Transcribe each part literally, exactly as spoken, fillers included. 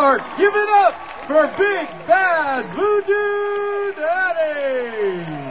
York. Give it up for Big Bad Voodoo Daddy.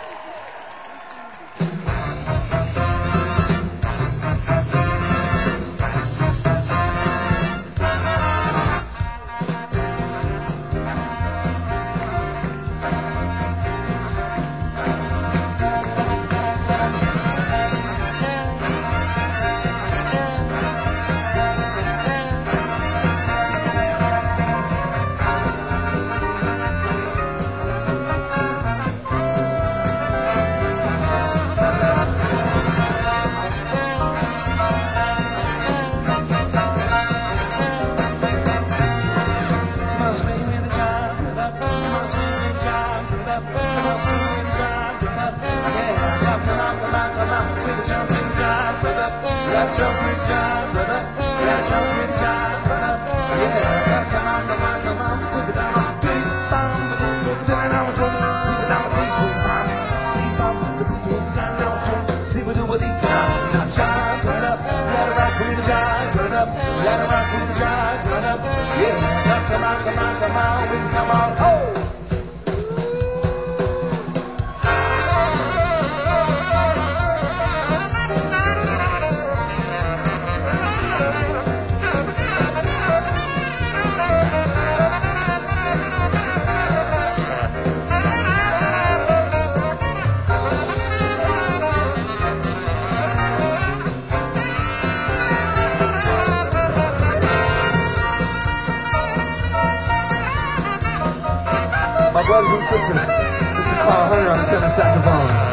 My brothers and sisters, Mister Carl Hunter on the tenor saxophone.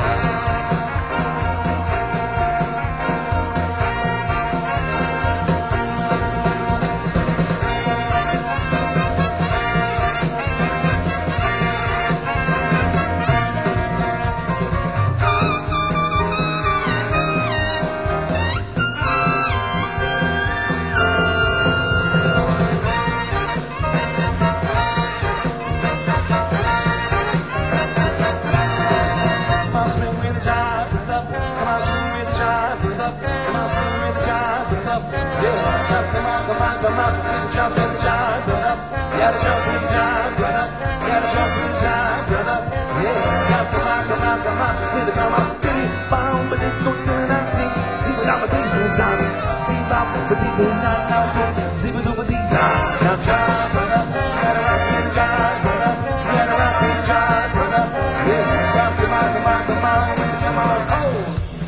Come on, jump in the jive, run up. Gotta jump in the jive, run up. Gotta jump in the jive, run up. Yeah, come on, come on, come on, see the come on. Bound, but it's good and I see. See what I'm a decent time. See about the people inside now, so see what over these eyes. Now jive, run up. Gotta rock in the jive, run up. Gotta rock in the jive, run up. Yeah, come on, come on, come on, come on, oh.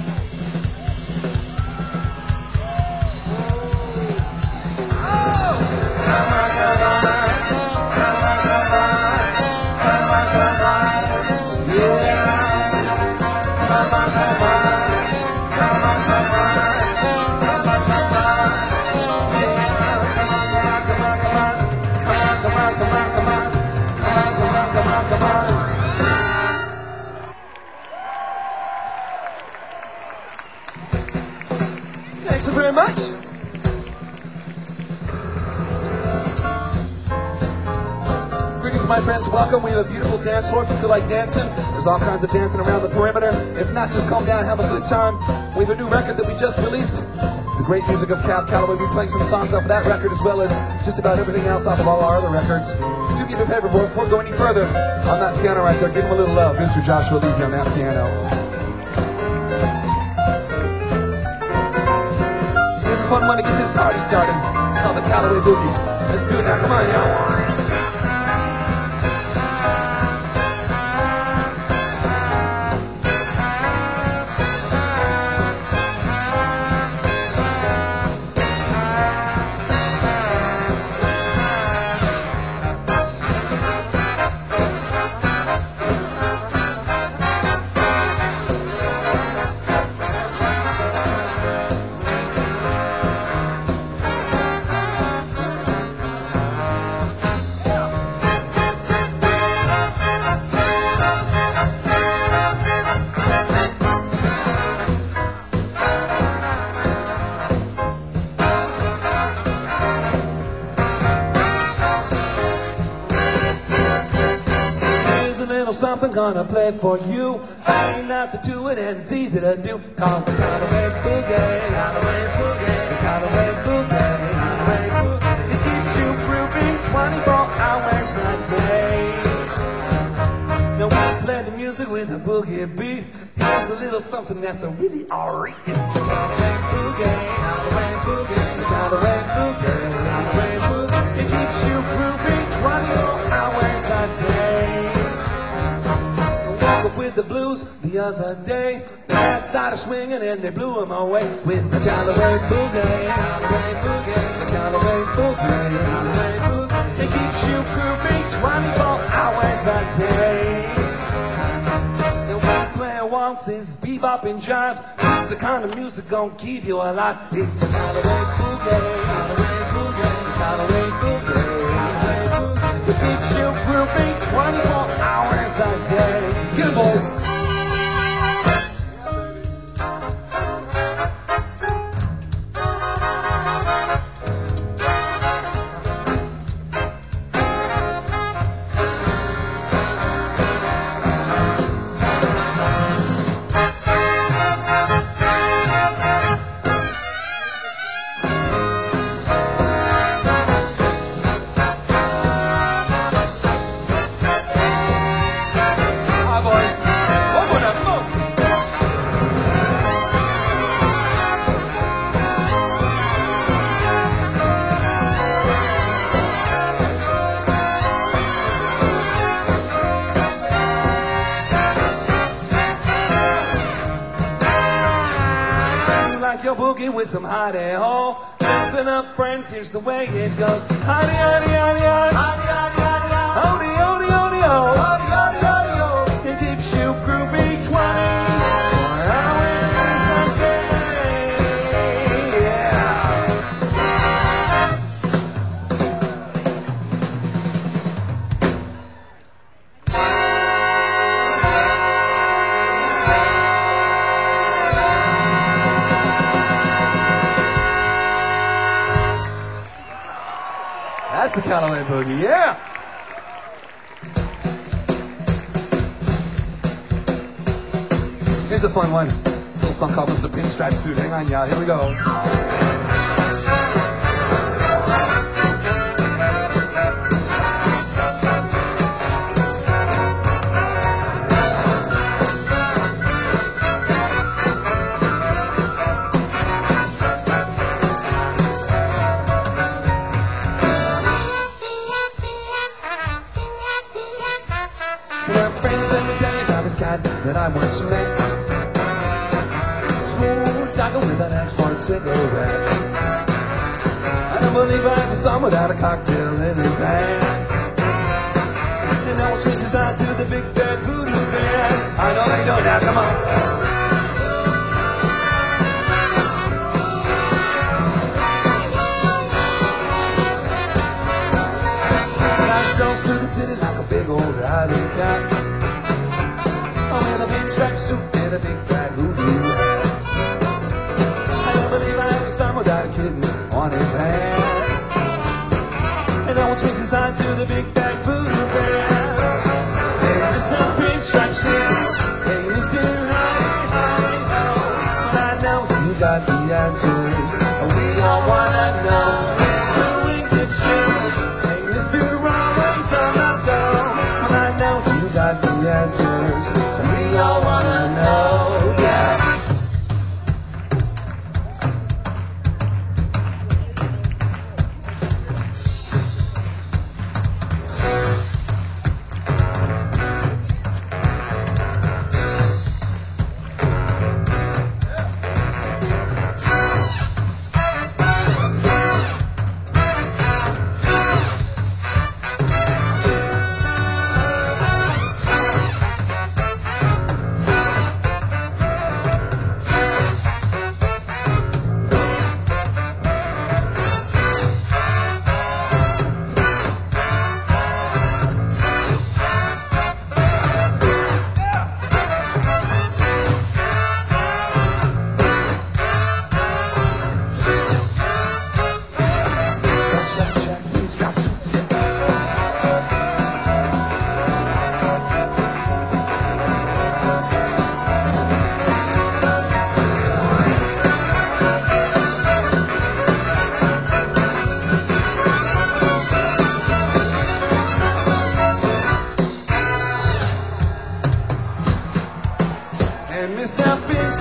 Thanks so very much. Greetings, my friends. Welcome. We have a beautiful dance floor. If you feel like dancing, there's all kinds of dancing around the perimeter. If not, just calm down and have a good time. We have a new record that we just released. The great music of Cab Calloway. We're playing some songs off of that record as well as just about everything else off of all our other records. Do me a favor, before we go any further, on that piano right there, give him a little love. Mister Joshua Levy on that piano. It's a fun one to get this party started. It's called the Calloway Boogie. Let's do it now. Come on, y'all. Something gonna play for you. I ain't not to do it and it's easy to do. Call the Calloway Boogie, Calloway Boogie, the Calloway Boogie, Calloway Boogie. It keeps you grooving. twenty-four hours a day. Now we play the music with a boogie beat. Here's a little something that's a really alright. It's the Callaway Boogie. The Callaway Boogie. It keeps you grooving twenty-four hours a day. I woke up with the blues the other day. The band started swinging and they blew them away with the Callaway Boogie. The Callaway Boogie. It keeps you grooving twenty-four hours a day. And when playing waltzes, bebop and jive, it's the kind of music gonna keep you alive. It's the Callaway Boogie. Callaway Boogie. It keeps you grooving twenty-four hours a day. Get it, boys. Your boogie with some hottie ho. Listen up, friends, here's the way it goes. Hottie, hottie, hottie, hottie. Hottie, hottie, hottie, hottie, hottie. It keeps you groovy twenty-four hours a day. Yeah. That's the Callaway Boogie, yeah! Here's a fun one. This little song called Mister Pinstripe Suit. Hang on, y'all. Here we go. That I once met, smooth talker with an export cigarette. I don't believe I ever saw him without a cocktail in his hand. And now switches his eye to the big bad voodoo band. I know they don't now, come on. And I strolls through the city like a big old riding cat. In a pinstripe suit and a big bad voodoo hat. I don't believe I ever saw him without a kitten on his hand. And no one swings his eye to the big bad voodoo band. Hey, Mister Pinstripe Suit, hey, Mister Howdy, howdy, ho. But I know you got the answers. We all wanna know. Mister Wings and Shoes, hey, Mister Always on the go. But I know you got the answers. We all wanna know, yeah. Yeah.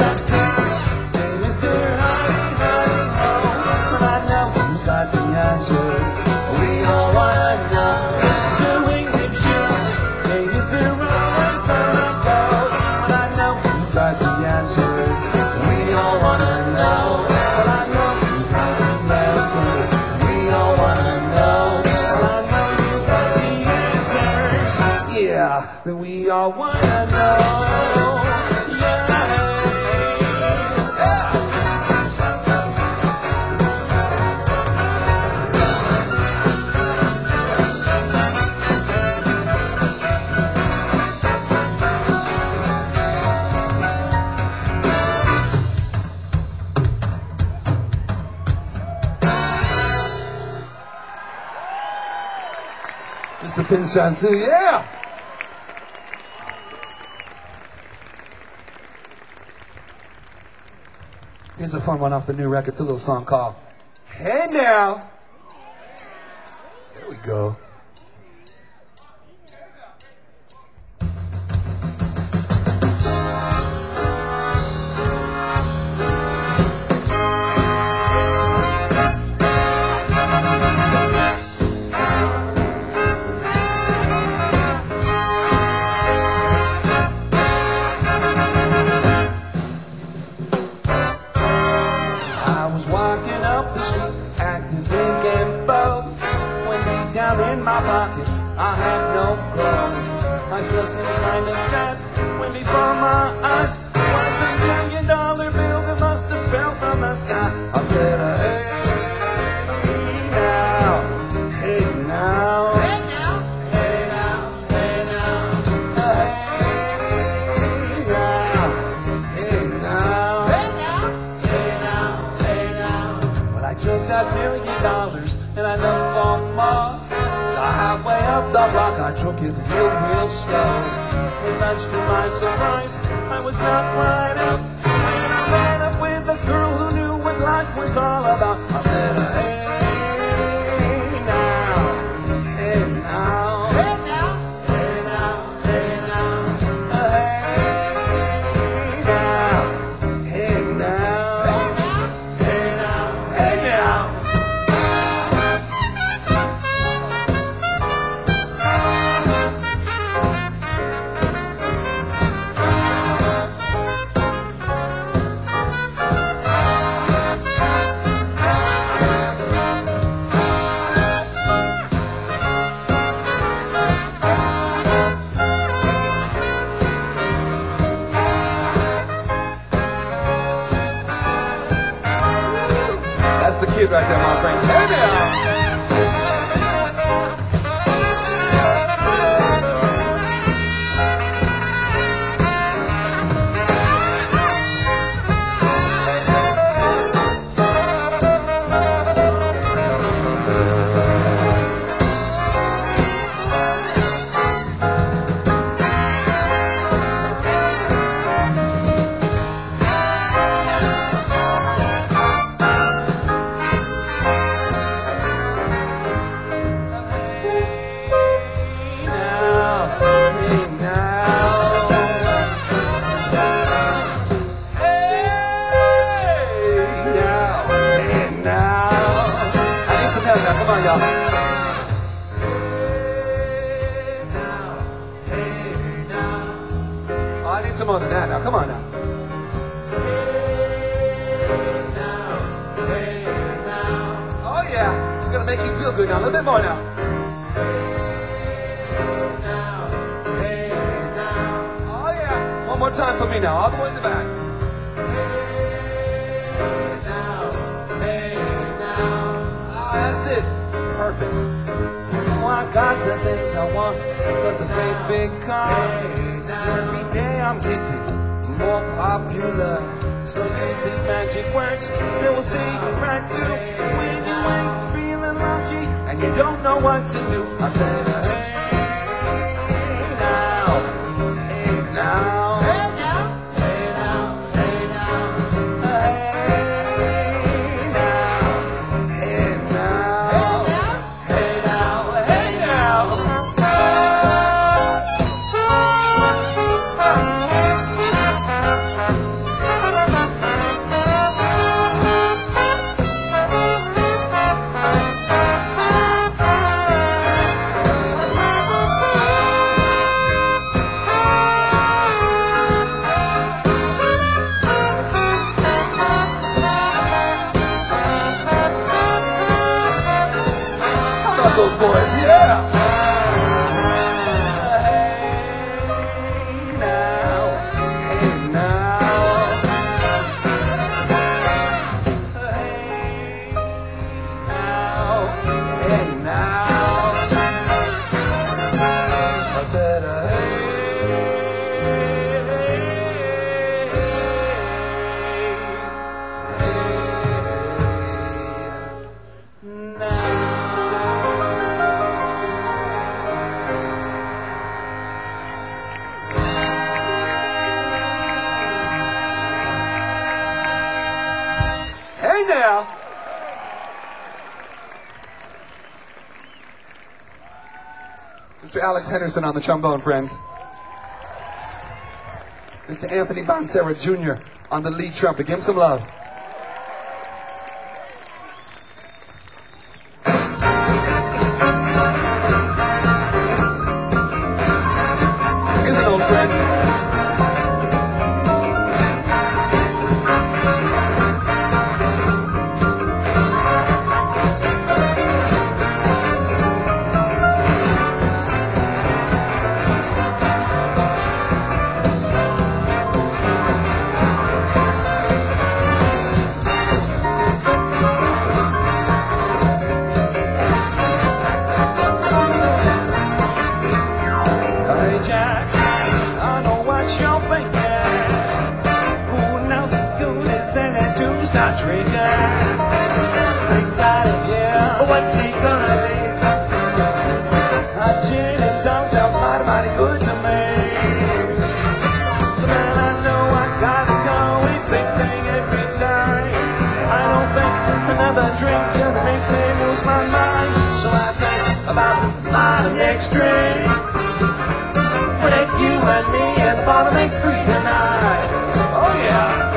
backseat. Hey, Mister Honey, honey, ho, but I know you got the answer. We all wanna know. Mister Wings Hip Shoes. Hey, Mister Rise on the go, but I know you got the answer. We all wanna know. But I know you got the answer. We all wanna know. But I know you got the answers. Yeah, then we all wanna know. Yeah. Mister Pinstripes too, yeah! Here's a fun one off the new record. It's a little song called Hey Now! There we go. In my pockets, I had no clothes. I was looking kind of sad when before my eyes was a million dollar bill that must have fell from the sky. I said, uh, hey now, hey now, hey now, hey now, hey now, uh, hey now, hey now, hey now, hey now, hey now. Well, I took that million dollars and I looked for more. Halfway up the block, I took it real, real slow. And much to my surprise, I was not right up. When I ran up with a girl who knew what life was all about, I said, hey now, hey now, hey now, hey now, hey now, hey now, hey now, hey now, hey now. That's the kid right there, my friends. Hey now! Come on, y'all. Hey now, hey now. Oh, I need some more than that now. Come on now. Hey now, hey now. Oh yeah, it's gonna make you feel good now. A little bit more now. Hey now, hey now. Oh yeah, one more time for me now. All the way in the back. Hey now, hey now. Ah, that's it. Perfect. Oh, I got the things I want. Plus a great big car. Every day I'm getting more popular. So use these magic words that will see you right through. When you ain't feeling lucky and you don't know what to do, I said, hey now, hey now. Coast Boys. Yeah. Hey now, hey now, hey now, hey now. I said, uh, hey now. Mister Alex Henderson on the trombone, friends. Mister Anthony Bansera Junior on the lead trumpet. Give him some love. Here's an old friend. Start drinking. They started, yeah. What's he gonna be? A gin and tonic sounds mighty, mighty good to me. So man, I know I gotta go. It's the same thing every time. I don't think another drink's gonna make me lose my mind. So I think about my next drink. When it's you and me and the bottle makes three tonight. Oh yeah.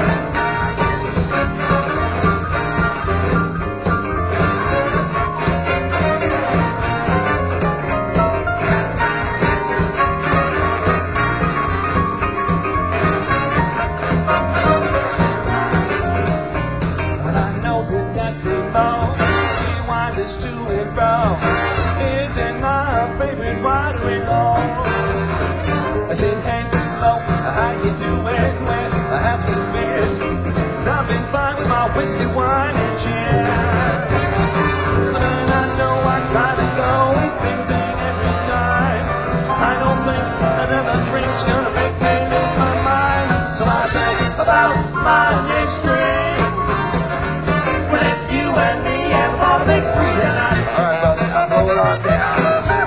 Isn't my favorite watering hole? I said, hey, hello, how you doing? When I have to bed, he says, I've been fine with my whiskey, wine, and gin. So then I know I gotta go. It's the same thing every time. I don't think another drink's gonna make me lose my mind. So I think about my next drink. When it's you and me and the bottle makes three tonight. All right, brother, I'll roll it on down.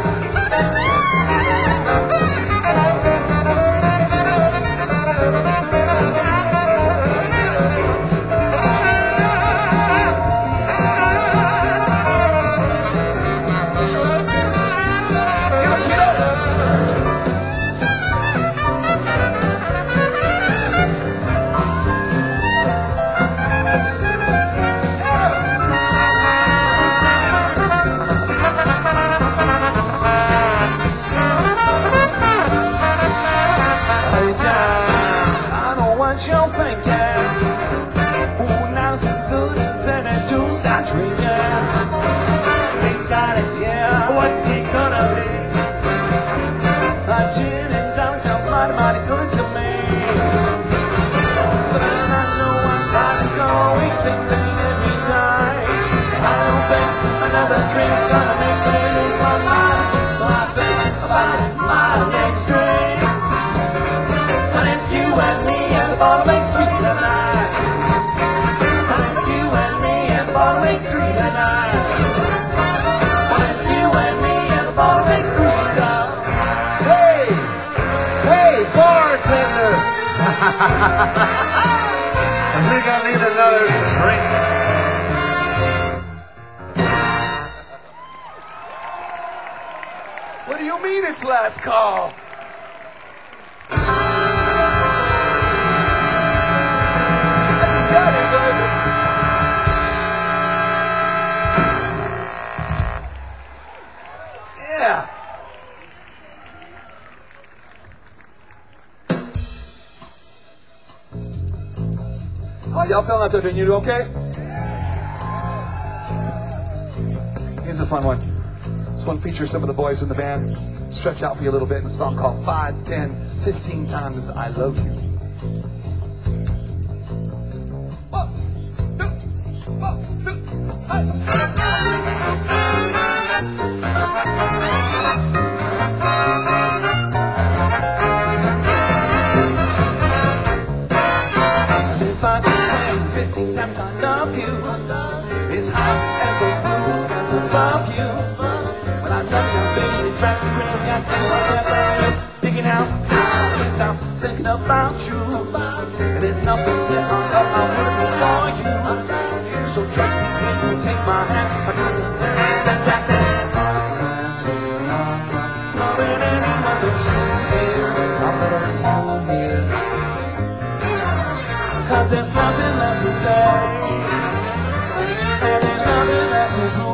Start drinking. They started, yeah. What's he gonna be? A gin and tonic sounds mighty, mighty good to me. So then I know I gotta go. It's the same thing every time. I don't think another drink's gonna make me lose my mind. So I think about my next drink. When it's you and me and the bottle makes three tonight. When it's you and me and the bottle makes three tonight. When it's you and me and the bottle makes three tonight. Hey! Hey, bartender! I think I need another drink. What do you mean it's last call? Yeah. Oh, y'all feeling out there? Doing you okay? Here's a fun one. This one features some of the boys in the band. Stretch out for you a little bit in a song called five, ten, fifteen times I Love You. One, two, one, two, hey. Five, ten, fifteen times I love you. As high as those blue skies above you. When I love you, baby, it drives me crazy. I can't let digging out, I can't stop thinking about you. And there's nothing that I'm working for you. So trust me when you take my hand. I do the very best I can. Loving anyone but you here. I'm better than you here. Cause there's nothing left to say, and there's nothing left to do.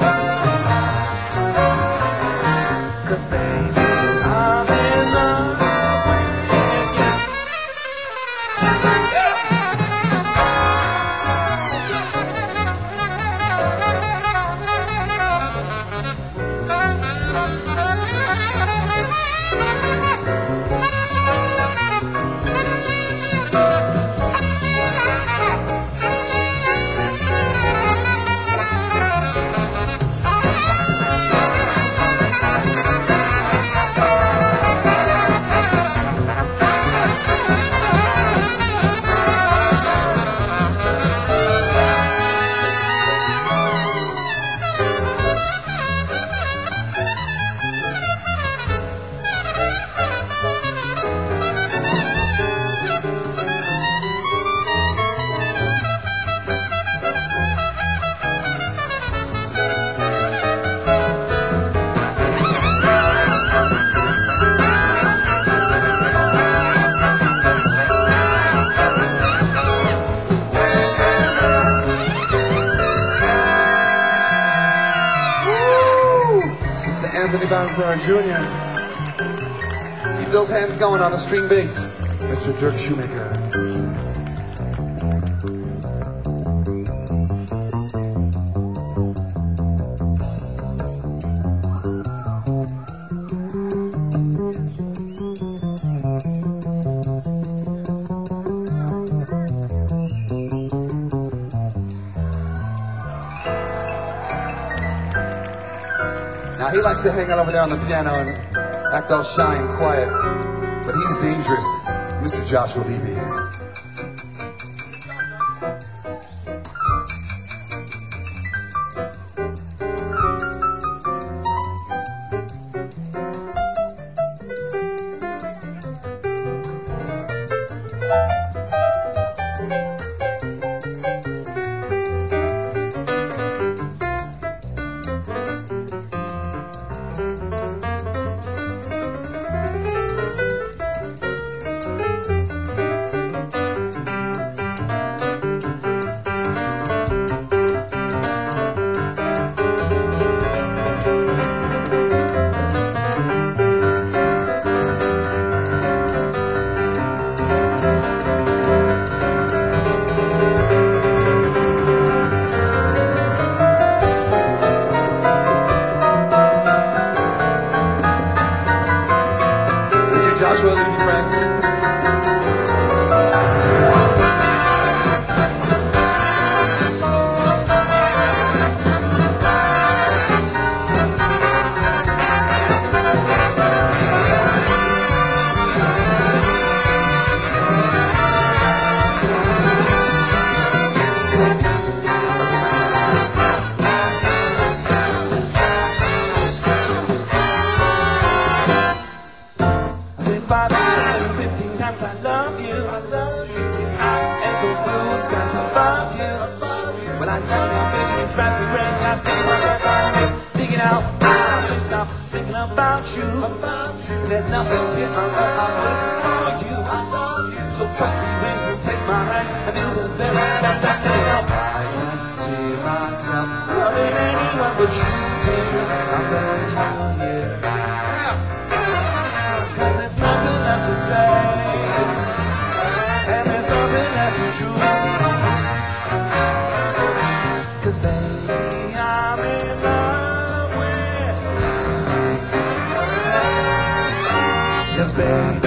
Cause baby, I'm in love with you. Anthony Banzar Junior Keep those hands going on the string bass, Mister Dirk Shoemaker. Now, he likes to hang out over there on the piano and act all shy and quiet, but he's dangerous, Mister Joshua Levy. Joshua Levy, friends. Five, fifteen times I love you. As high as those blue skies above you. When I love you, baby, it drives me crazy. I think about you. Digging out, I can't stop thinking about you. And there's nothing here I'm looking for you. So trust me when you take my hand. I do the very best I can help. I can't see myself loving anyone but you, baby. I'm very happy here. Cause there's nothing left to say, and there's nothing left to do. Cause baby, I'm in love with baby.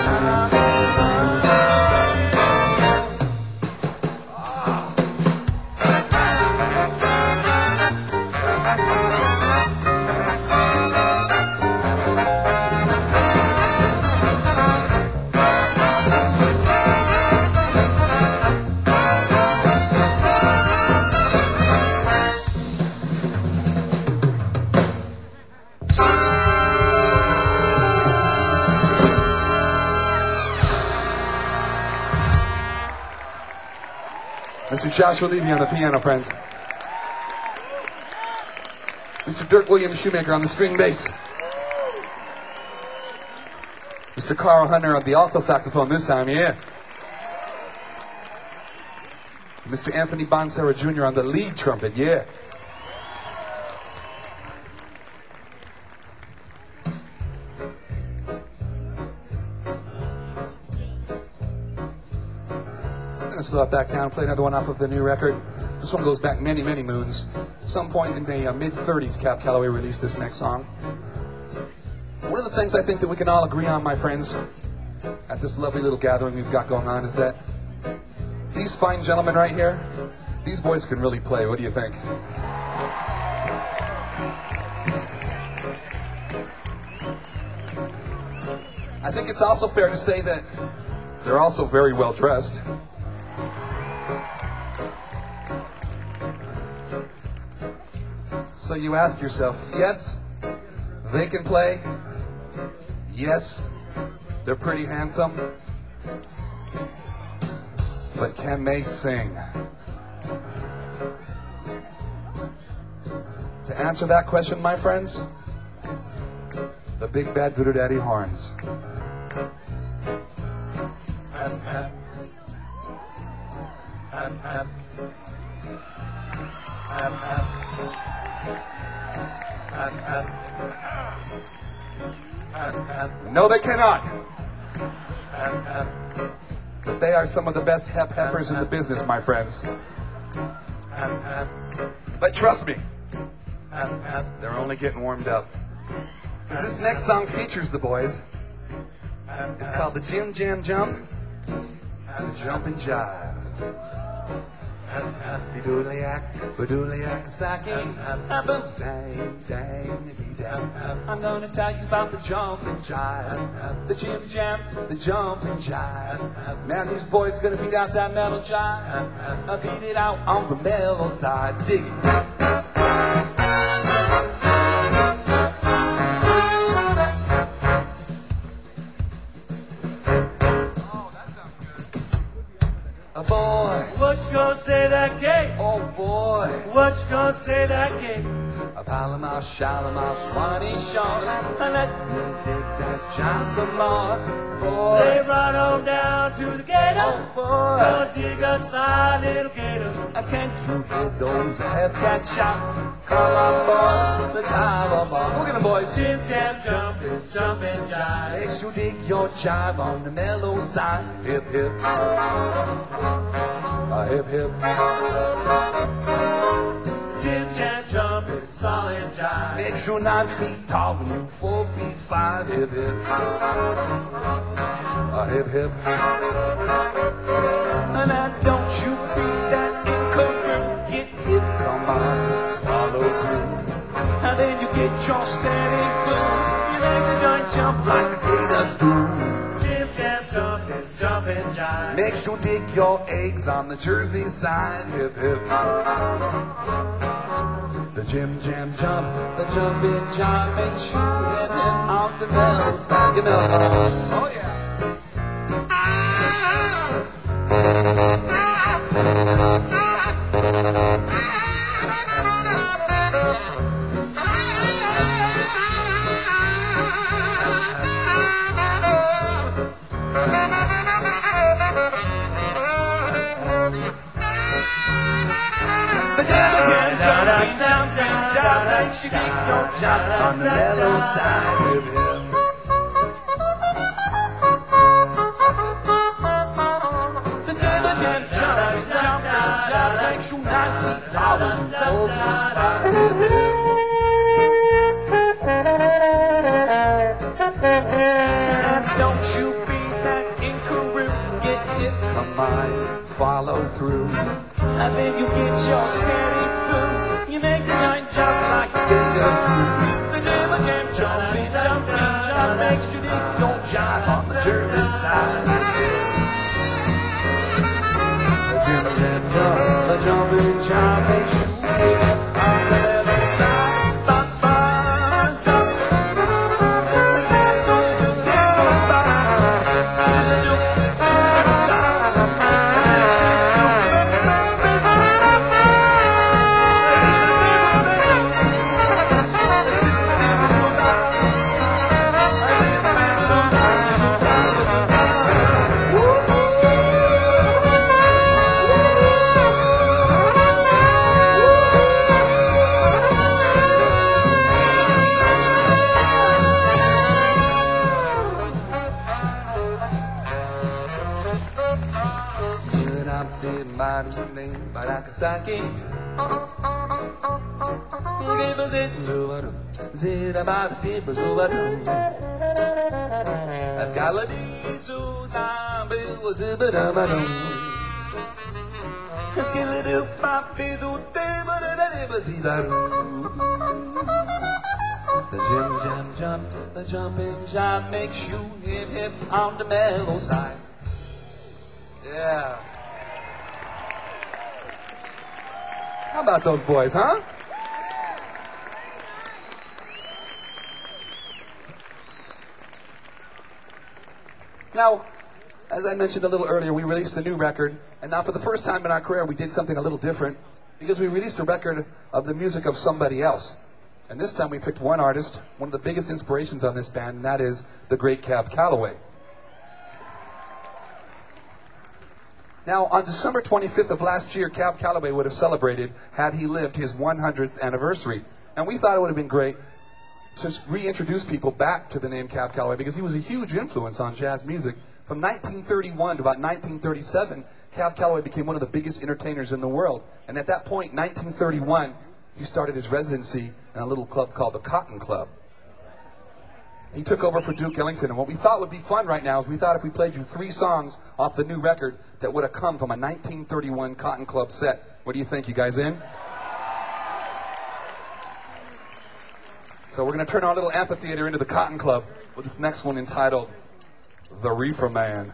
Mister Joshua Levy on the piano, friends. Mister Dirk Williams Shoemaker on the string bass. Mister Carl Hunter on the alto saxophone this time, yeah. Mister Anthony Bonsera Junior on the lead trumpet, yeah. I'm going to slow it back down, play another one off of the new record. This one goes back many, many moons. At some point in the uh, mid-thirties, Cab Calloway released this next song. One of the things I think that we can all agree on, my friends, at this lovely little gathering we've got going on is that these fine gentlemen right here, these boys can really play. What do you think? I think it's also fair to say that they're also very well dressed. So you ask yourself, yes, they can play. Yes, they're pretty handsome. But can they sing? To answer that question, my friends, the big bad Voodoo Daddy horns. No, they cannot. But they are some of the best hep heppers in the business, my friends. But trust me, they're only getting warmed up. Because this next song features the boys. It's called the Jim Jam Jump, the Jump and Jive. Be-doodly-ack, ba-doodly-ack, sake, dang, dang, dang. I'm gonna tell you about the jump and jive, the Jim Jam, the jump and jive. Man, these boys gonna beat out that metal jive. I beat it out on the mellow side. Dig it. What you gonna say that gay? Oh boy. What you gonna say that gay? A Palomar, Shalimar, Swanee, Shaw. I let me dig that jive some more. Boy. They run on down to the gator. Oh boy. Gonna dig a side little gator. I can't you hear those have that shot? Come on, boy, let's have a ball. Look at the boys. Jim Jam Jump is jump and jive. Makes you dig your jive on the mellow side. Hip hip. A hip hip. Jim Jam Jump is solid jive. Makes you nine feet tall when you four feet five. Hip hip. A hip hip. And now don't you be that incoherent. Get hip, come on, follow through. And then you get your steady glue. You make the joint jump like the gators do. Jim Jam Jump is jump and jive. Makes you dig your eggs on the Jersey side. Hip hip. The Jim Jam Jump, the jumping jive makes you hip hip on the mellow side. You know. Oh yeah. She dig your jive on the mellow side. Hip hip. The jam jam jump, jump and jive makes you nine feet tall and four feet five. Hip hip. And don't Won't you be that incorrect? Get hit, come on, follow through. And then you get your steady food. You make the joint jump like a finger food. The never jam jumping, jumping, jump makes you dig. Don't jive on the Jersey side. The jam jam jump, the jumping jump makes you dig. On the left side, ba ba zump. Barakasaki. Give us it, Zubaru. Zid about the people, Zubaru. Ascaladi, Zunabi, was it, but I'm a do. Skilled papi, do table, and it was Zidaru. The jam, jam, jump, the jumping jam makes you hip, hip on the mellow side. Yeah. How about those boys, huh? Now, as I mentioned a little earlier, we released a new record, and now for the first time in our career, we did something a little different, because we released a record of the music of somebody else. And this time we picked one artist, one of the biggest inspirations on this band, and that is the great Cab Calloway. Now, on December twenty-fifth of last year, Cab Calloway would have celebrated, had he lived, his one hundredth anniversary. And we thought it would have been great to reintroduce people back to the name Cab Calloway, because he was a huge influence on jazz music. From nineteen thirty-one to about nineteen thirty-seven, Cab Calloway became one of the biggest entertainers in the world. And at that point, nineteen thirty-one, he started his residency in a little club called the Cotton Club. He took over for Duke Ellington, and what we thought would be fun right now is we thought if we played you three songs off the new record that would have come from a nineteen thirty-one Cotton Club set. What do you think? You guys in? So we're going to turn our little amphitheater into the Cotton Club with this next one entitled The Reefer Man.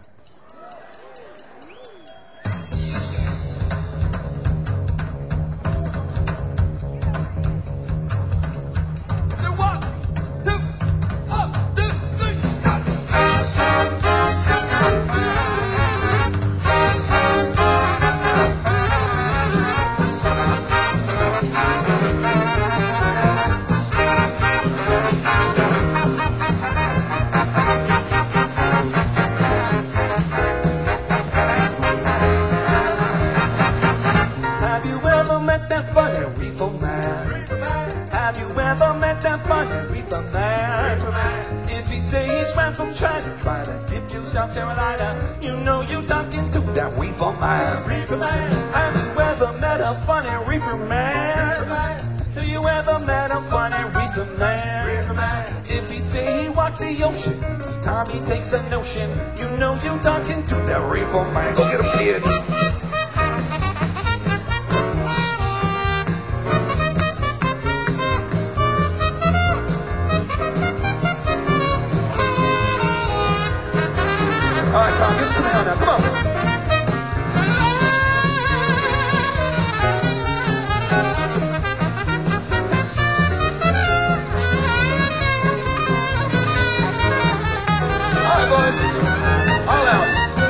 From China, try to get you South Carolina. You know you talking to that reefer man. Reefer man. Have you ever met a funny reefer man? Have you ever met a funny reefer man? Reefer man. If he say he walks the ocean, every time he takes the notion, you know you talking to that reefer man. Go get him, kid. All right, Tom, give us some hand now. Come on. All right, boys. All out.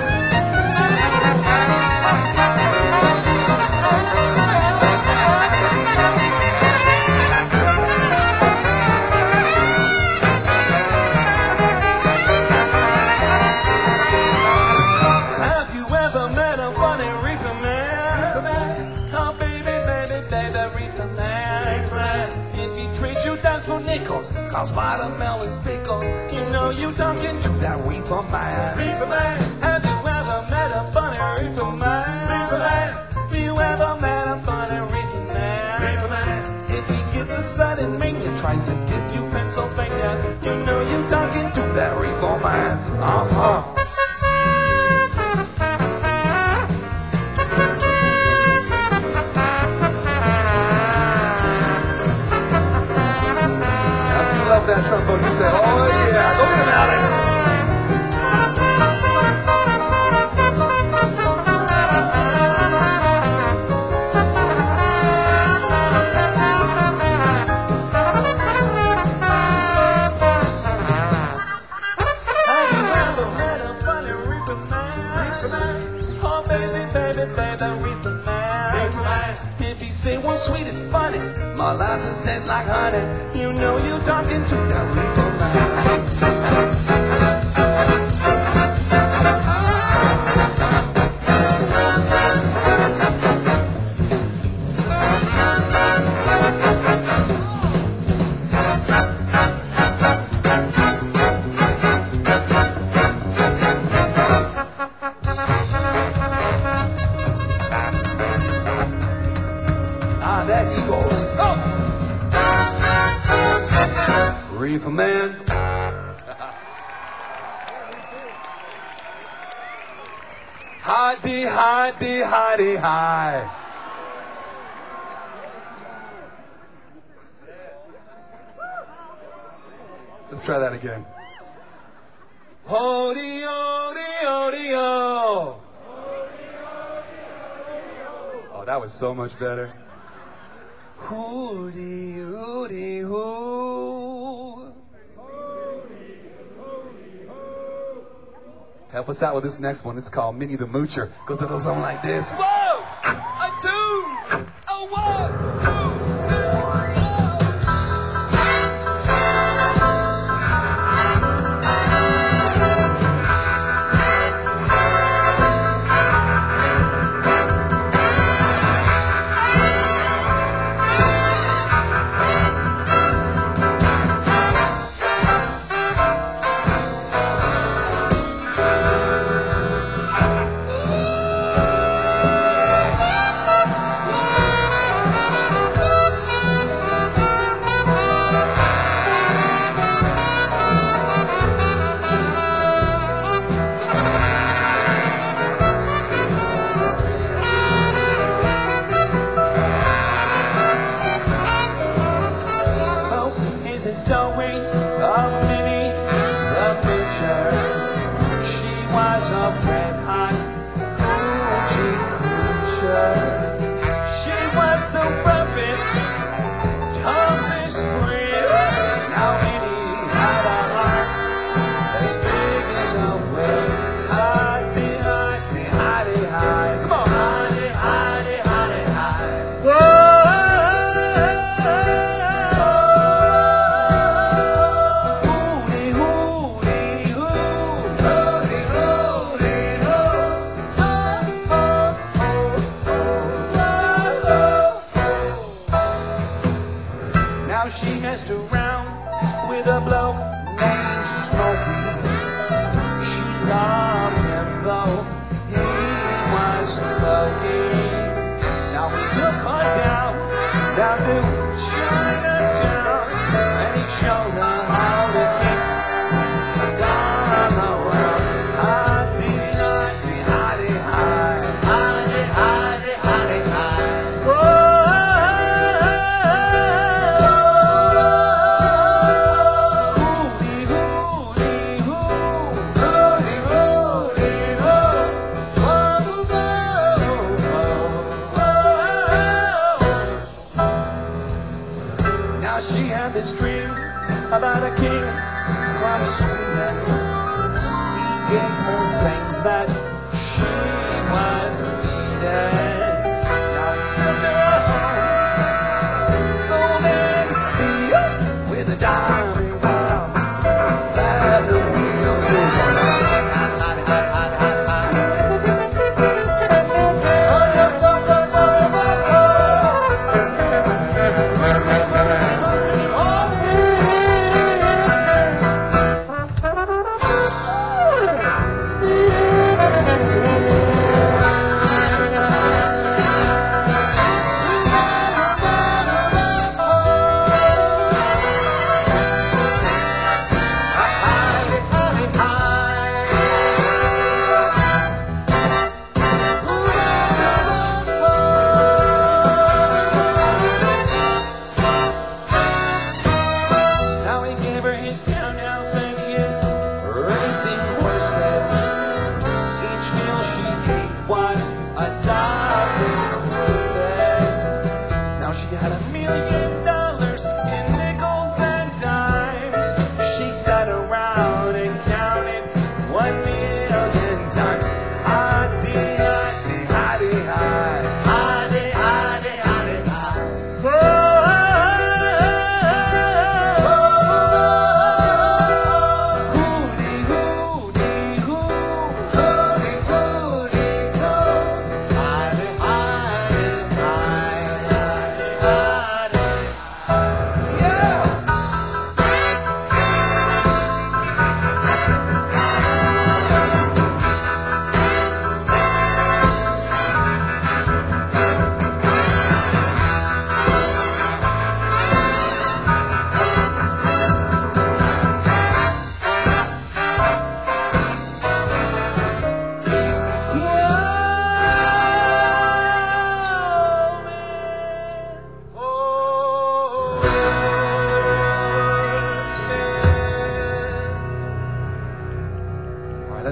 Cause watermelon's pickles, you know you talking to that reefer man. Reefer man. Have you ever met a funny reefer man? Reefer man. Have you ever met a funny reefer man? Reefer man. If he gets a sudden mania, tries to give you Pennsylvania, you know you talking to that reefer man. Uh-huh. that trombone, you say, oh yeah, go get him, Alex. If you say what's sweet is funny, molasses tastes like honey, you know you're talking to the reefer man. Ah, there he goes. Oh! Reefer man. Hidey, hidey, hidey, hi. Let's try that again. Hody, hody, hody, oh. Oh, that was so much better. Hooty, hooty, hoo. Help us out with this next one. It's called Minnie the Moocher. Goes a little something like this. Whoa! A two! A one! Two! The story of Minnie the Moocher. She was a red hot hoochie coocher. She was the roughest, toughest friend. Now Minnie had a heart as big as a whale. Hidey, hidey, hidey, hidey. Come on, hidey, hidey, hidey, hidey. Whoa! Now she messed around with a bloke named Smokey. She loved him though he was cokey. Now he took her down, down to Chinatown, and he showed her how to kick down around. Hidey, hidey, hidey, hidey, hidey, hidey, hidey, hidey. Whoa! She had this dream about a king from Sweden. He gave her things that she was needed. Now he took her home, gold and steel, with a diamond round, leather wheels.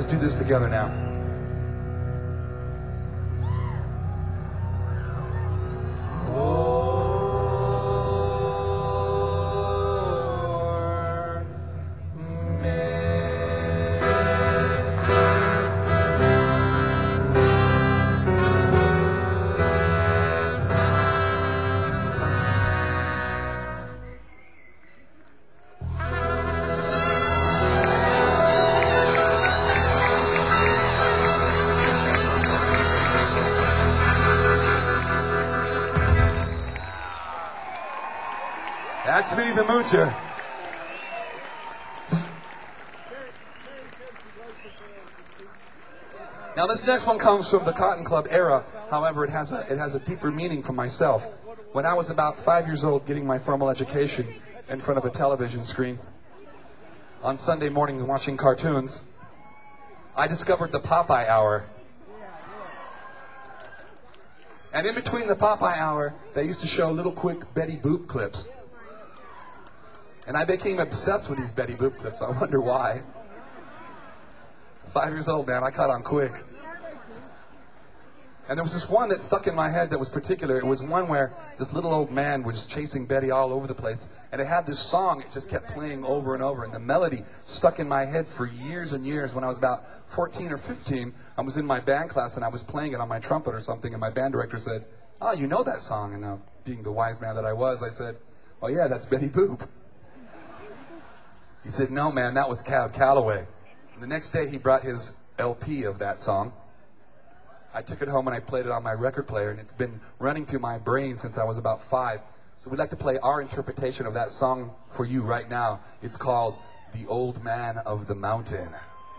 do this together now. That's me, the Moocher. Now this next one comes from the Cotton Club era. However, it has a, it has a deeper meaning for myself. When I was about five years old getting my formal education in front of a television screen on Sunday morning watching cartoons, I discovered the Popeye Hour. And in between the Popeye Hour, they used to show little quick Betty Boop clips. And I became obsessed with these Betty Boop clips. I wonder why. Five years old, man, I caught on quick. And there was this one that stuck in my head that was particular. It was one where this little old man was chasing Betty all over the place. And it had this song, it just kept playing over and over. And the melody stuck in my head for years and years. When I was about fourteen or fifteen, I was in my band class and I was playing it on my trumpet or something. And my band director said, "Oh, you know that song?" And now, being the wise man that I was, I said, "Oh yeah, that's Betty Boop." He said, "No, man, that was Cab Calloway." And the next day, he brought his L P of that song. I took it home and I played it on my record player, and it's been running through my brain since I was about five. So we'd like to play our interpretation of that song for you right now. It's called "The Old Man of the Mountain."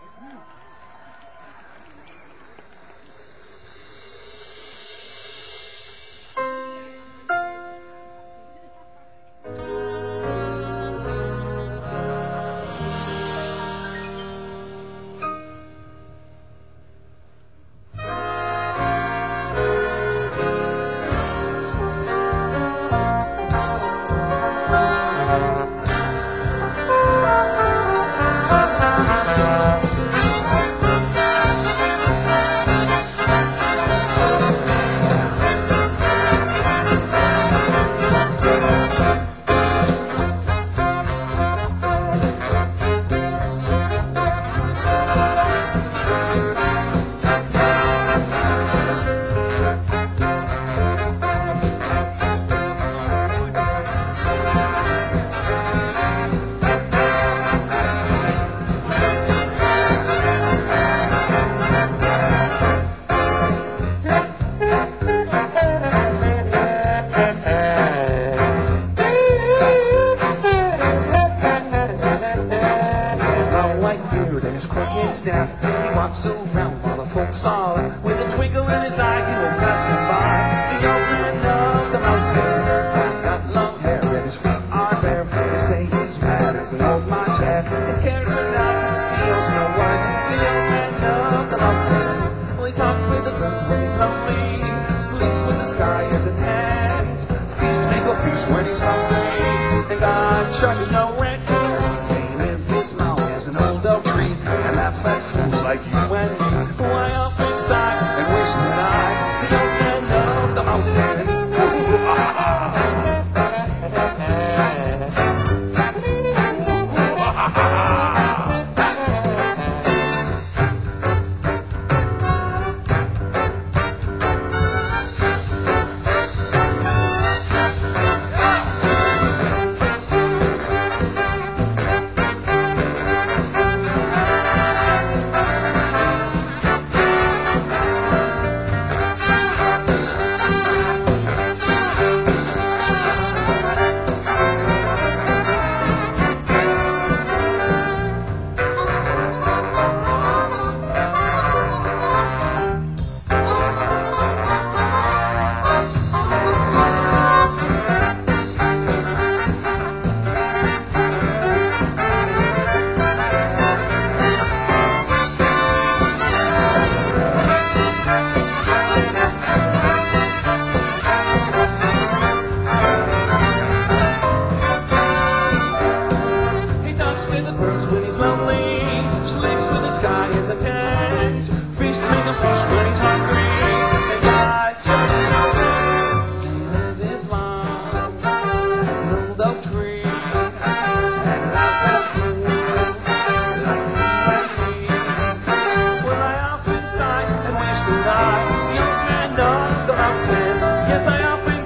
Staff. He walks around while the folks are with a twinkle in his eye. He will pass them by. The old man of the mountain. He's got long hair and his feet are bare. They say he's mad as an old March hare. His cares are not. He owes no one. The old man of the mountain. Well, he talks with the birds when he's lonely. Sleeps with the sky as a tent. Feast make a feast when he's hungry. And God charges no rent. Name in his mouth as an old oak tree. And laugh at fools like you and me. Why often sigh and wish that I the old man of the mountain.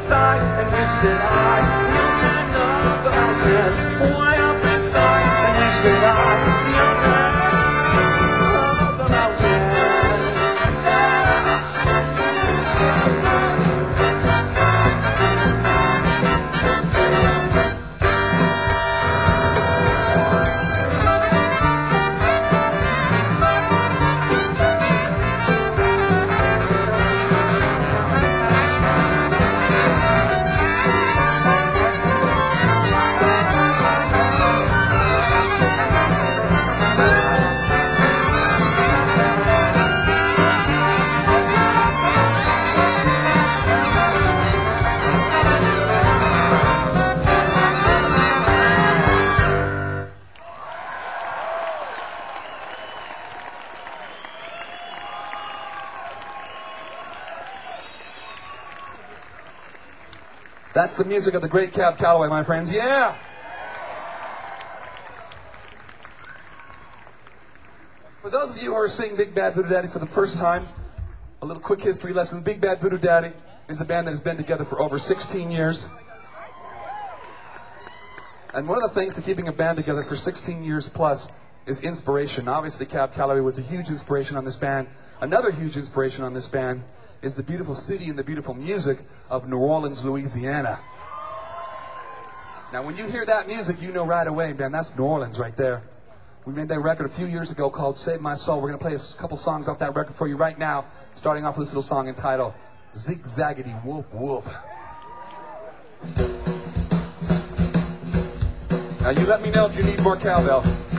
inside and wish that I was younger enough the mountain. Way up inside and wish that I was younger enough the mountain. That's the music of the great Cab Calloway, my friends. Yeah! For those of you who are seeing Big Bad Voodoo Daddy for the first time, a little quick history lesson. Big Bad Voodoo Daddy is a band that has been together for over sixteen years. And one of the things to keeping a band together for sixteen years plus is inspiration. Obviously, Cab Calloway was a huge inspiration on this band. Another huge inspiration on this band is the beautiful city and the beautiful music of New Orleans, Louisiana. Now, when you hear that music, you know right away, man, that's New Orleans right there. We made that record a few years ago called Save My Soul. We're going to play a couple songs off that record for you right now, starting off with this little song entitled Zig-Zaggity Whoop Whoop. Now, you let me know if you need more cowbell.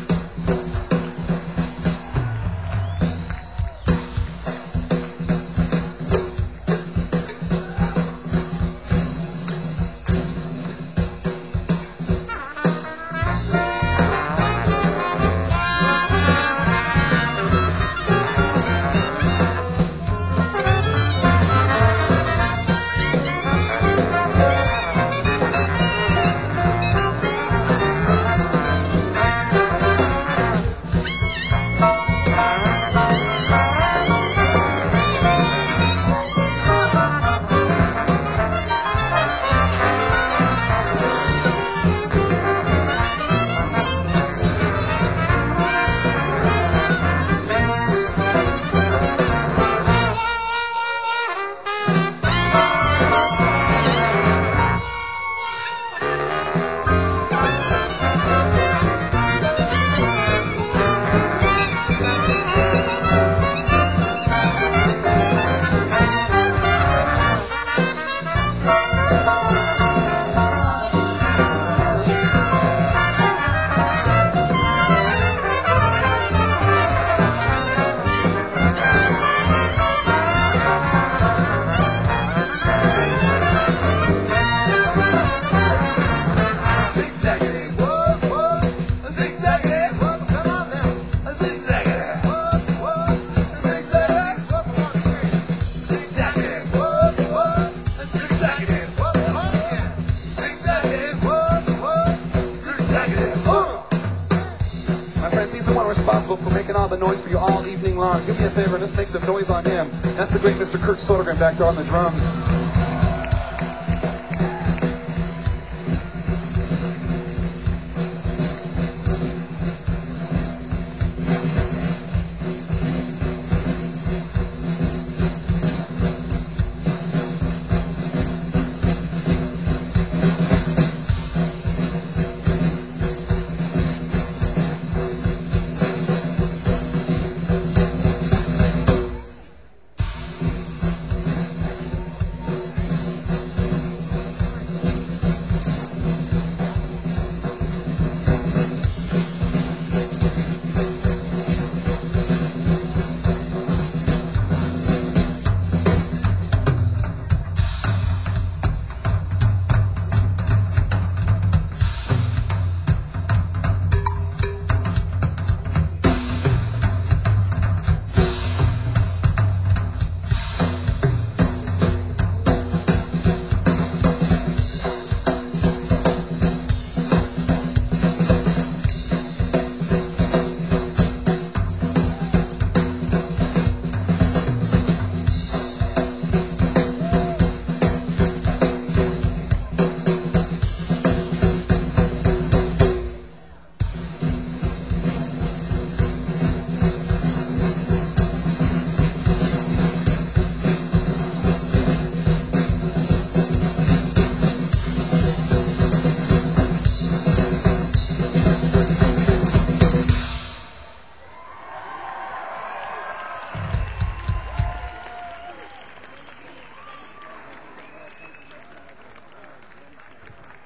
Responsible for making all the noise for you all evening long. Do me a favor, just make some noise on him. That's the great Mister Kirk Sodergren back there on the drums.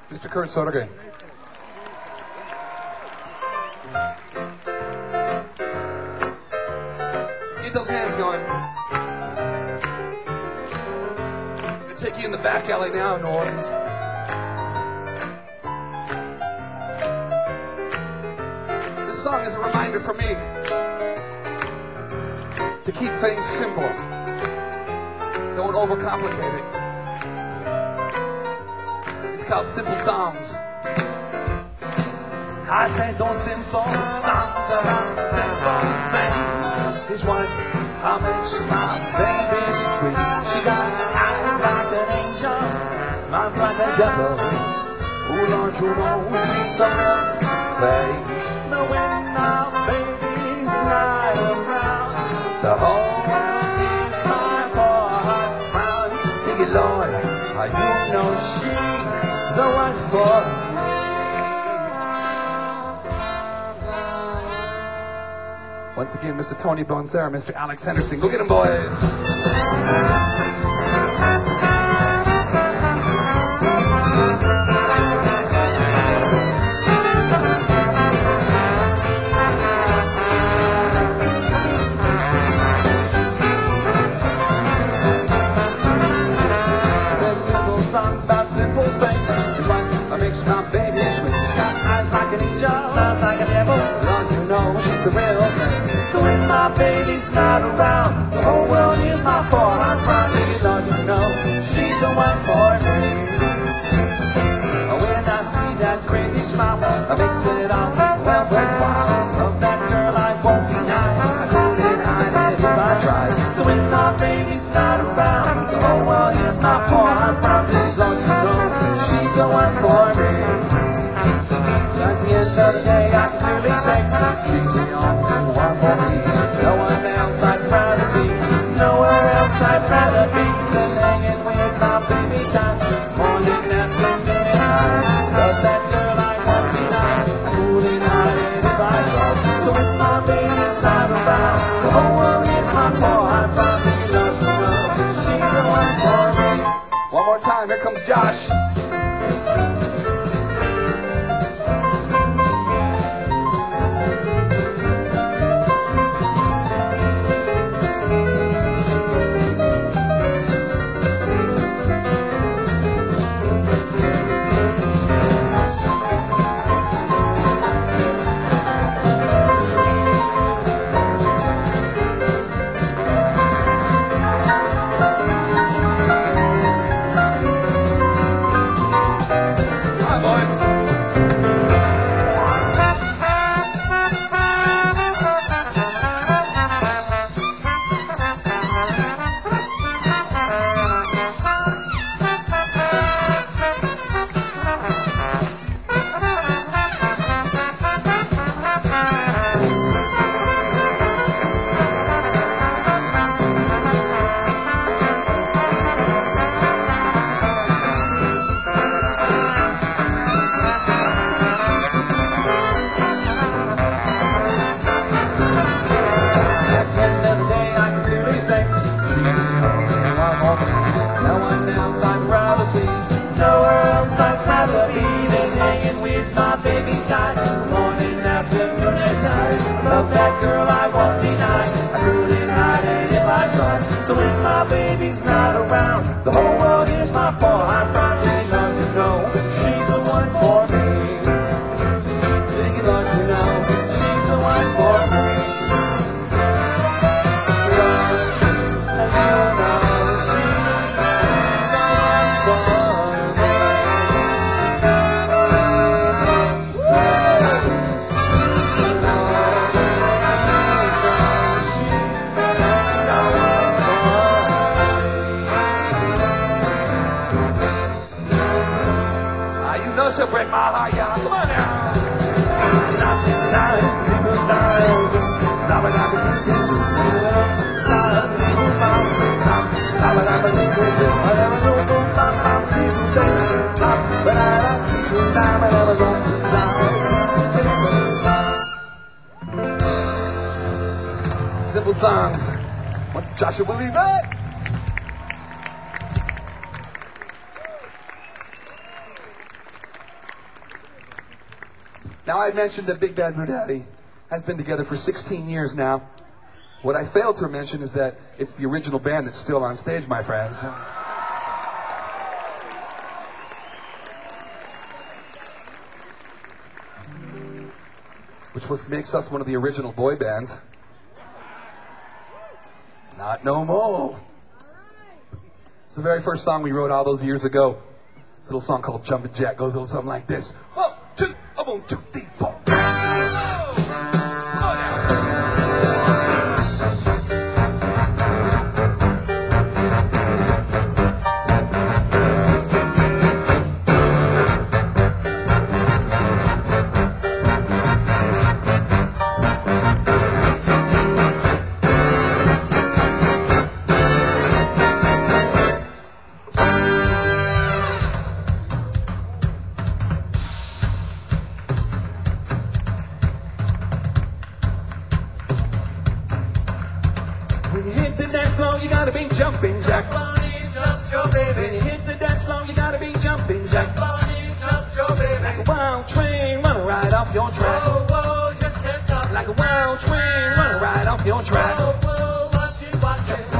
Mister Kurt Sodergren. Let's get those hands going. I'm going to take you in the back alley now in New Orleans. This song is a reminder for me to keep things simple. Don't overcomplicate it. It's called Simple Songs. I say those simple songs about simple things is what I makes my baby sweet. She got eyes like an angel, smiles like a devil. Oh Lord, you know she's the real thing. But when my baby's not around, the whole world is my poor heart frown. Thank you, Lord, how you know she's the one for me. Once again, Mister Tony Bonserra, Mister Alex Henderson. Go get him, boys. Simple songs about simple things is what makes my baby sweet. Got eyes like an angel, smiles like a devil. Lord, you know she's the real thing. So when my baby's not around, the whole world is my poor heart crying. Lord, you know she's the one for me. When I see that crazy smile, I makes it all well worthwhile. Of that girl I won't deny, I couldn't hide it if I tried. So when my baby's not around, the whole world is my poor heart crying. Lord, you know she's the one for me. At the end of the day, I can clearly say she's the only one for me. No one else I'd rather see, nowhere else I'd rather be than hanging with my baby time. Morning, afternoon, and night. Love that girl I won't deny. I couldn't hide it if I tried. So when my baby's not around, the whole world is my poor heart found. Love to know she's the one for me. One more time. Here comes Josh. So when my baby's not around, the whole world is my poor heart crying. Lord, you know she's the one for me. Thank you, Lord, you know she's the one for me. Lord, and you know she's the one for me. She'll break my heart, y'all. Come on now. Simple songs. What Joshua believe it? Now, I mentioned that Big Bad Voodoo Daddy has been together for sixteen years now. What I failed to mention is that it's the original band that's still on stage, my friends. Which was, makes us one of the original boy bands. Not no more. It's the very first song we wrote all those years ago. It's a little song called Jumpin' Jack. Goes a little something like this. One, two, a one, two, three, four. When you hit the dance floor, you gotta be jumping jack. Bonnie, jump your baby. When you hit the dance floor, you gotta be jumping jack. Bonnie, jump your baby. Like a wild train running right off your track. Whoa, whoa, just can't stop. Like a wild train running right off your track. Whoa, whoa, watch it, watch it.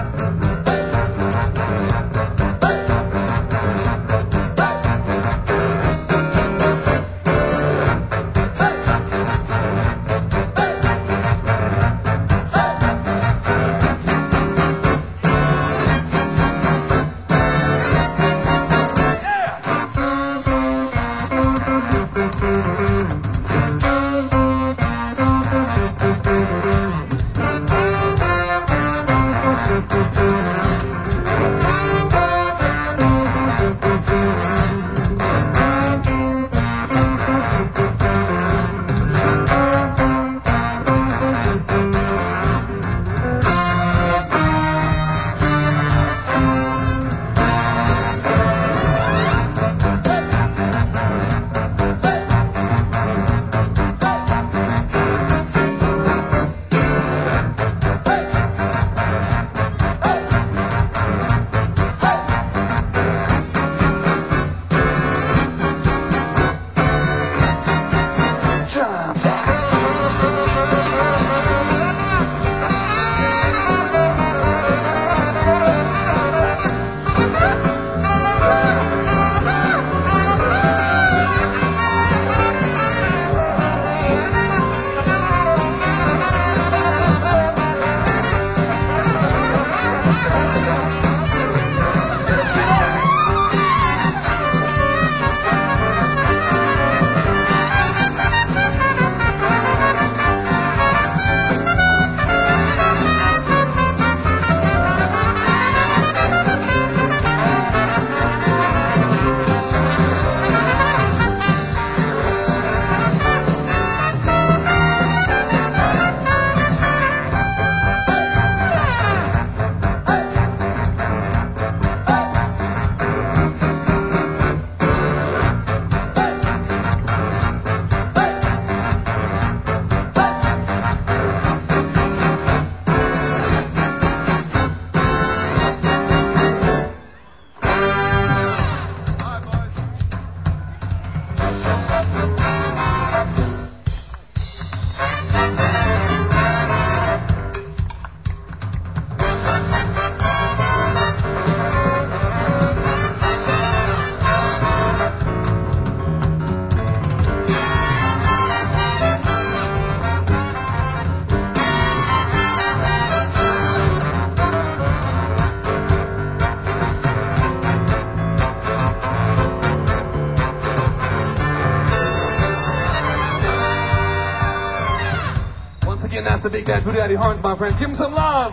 That's the Big Bad Voodoo Daddy horns, my friends. Give him some love.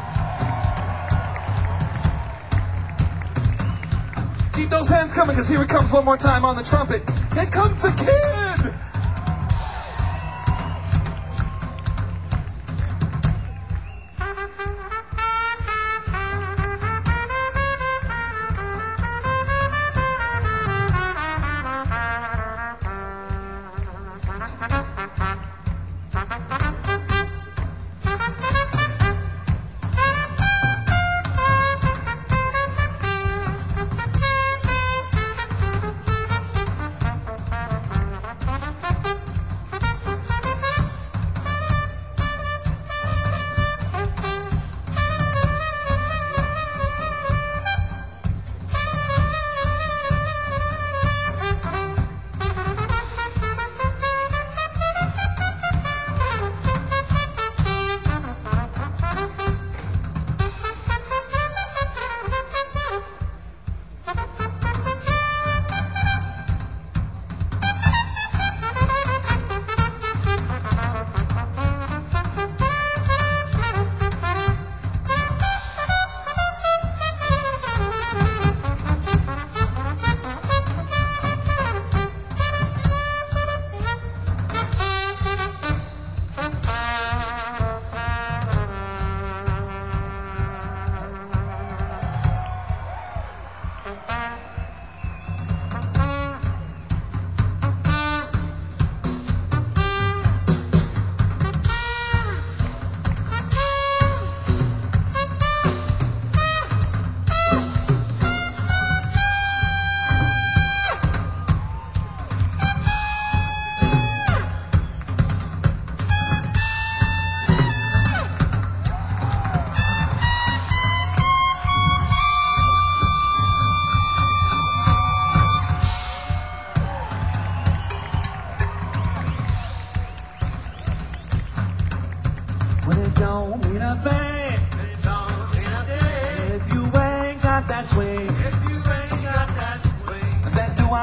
Keep those hands coming, because here he comes one more time on the trumpet. Here comes the kid.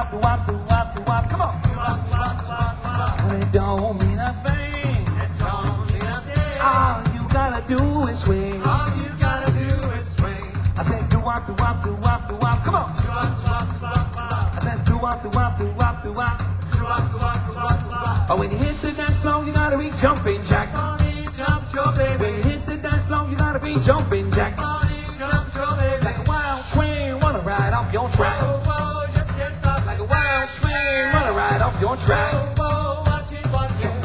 wop, do wop, do wop, do wop. Come on. Well, it don't mean a thing. It don't mean a thing. All you gotta do is swing. All you gotta do is swing. I said do wop, do wop, do wop, do wop. Come on. I said do wop, do wop, do wop, do wop. Oh, when you hit the dance floor, you gotta be jumping jack. Jump your baby. When you hit the dance floor, you gotta be jumping jack. Jump your baby. Like a wild swing, wanna ride off your track. Whoa, whoa, just can't stop. Like a wild swing, wanna ride off your track. Whoa, whoa, watch it, watch it.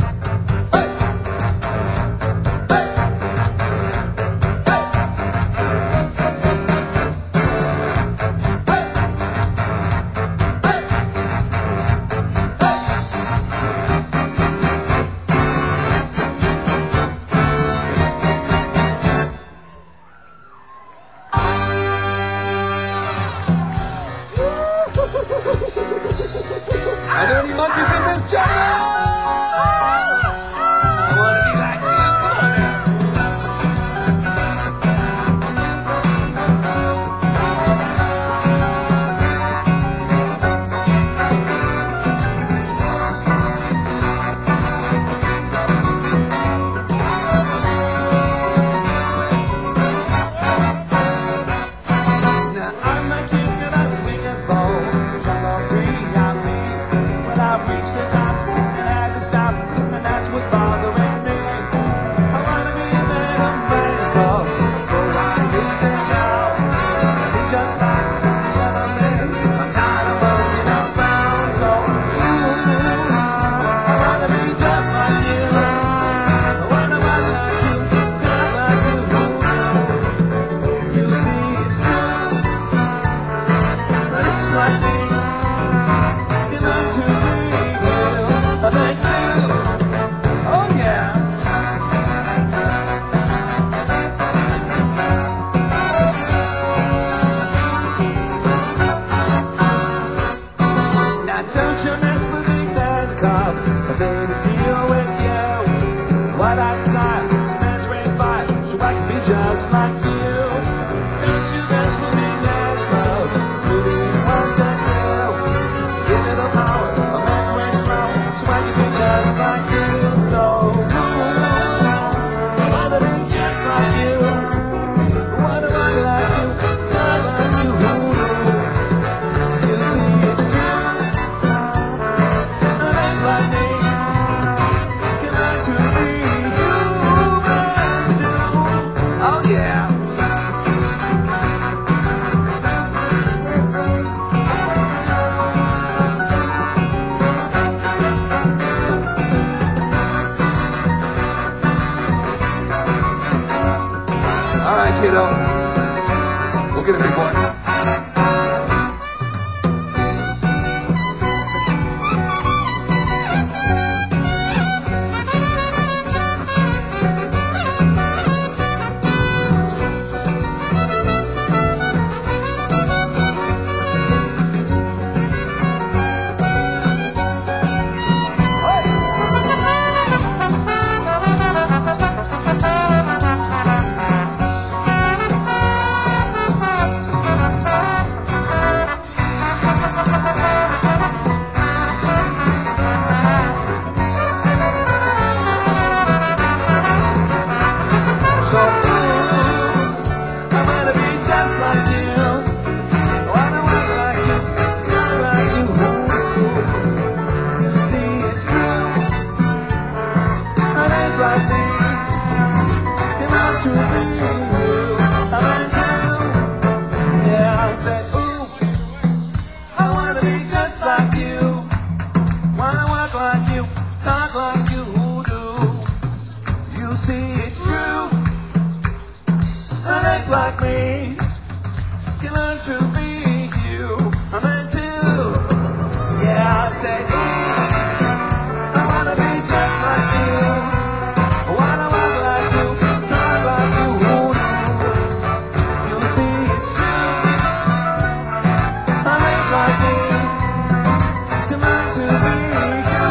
Are there any monkeys in this jungle? I wanna be like you. Come on now. Now I'm the king of the swingers bowl. Jungle free, I'm me. When I reach the top and had to stop, and that's what's bothering me. I wanna be a man of miracle, so I leave it now. Be just like the other men. I'm tired of working around, so ooh, I wanna be just like you. I wanna be like you, just like you. You see, it's true, but it's like me. You learn to be you, I think too. Oh yeah. Now don't you mess with me, man, cop. I made a deal with you. What I desire, man's red fire, so I can be just like you. Don't you mess with me, man, cop. Really want to know. Give it a power, a man's red fire, so I can be just like you. So I wanna be just like you. I wanna be like you, just like you. You see, it's true. I ain't like me. Can learn to be human too. Oh yeah. All right, kiddo. We'll get a big one. So ooh, I wanna be just like you. I wanna walk like you, talk like you. You see, it's true. I ain't like me. Can learn to be you. I meant to. Yeah, I said ooh, I wanna be just like you. Wanna walk like you, talk like you. You see, it's true. I ain't like me. You learn to be you. I meant to. Yeah, I said, ooh, I wanna be just like you. I wanna walk like you, talk like you. You see, it's true. I ain't like me. You learn to be you.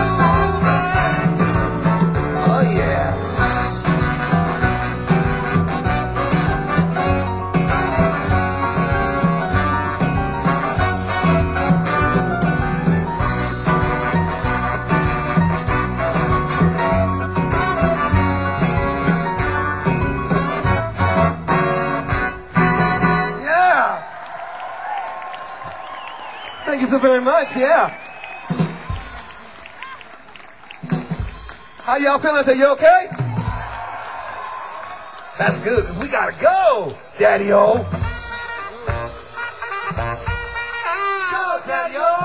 Oh yeah. Thank you so very much, yeah. How y'all feeling? Are you okay? That's good, because we gotta go, Daddy-O. Go, Daddy-O.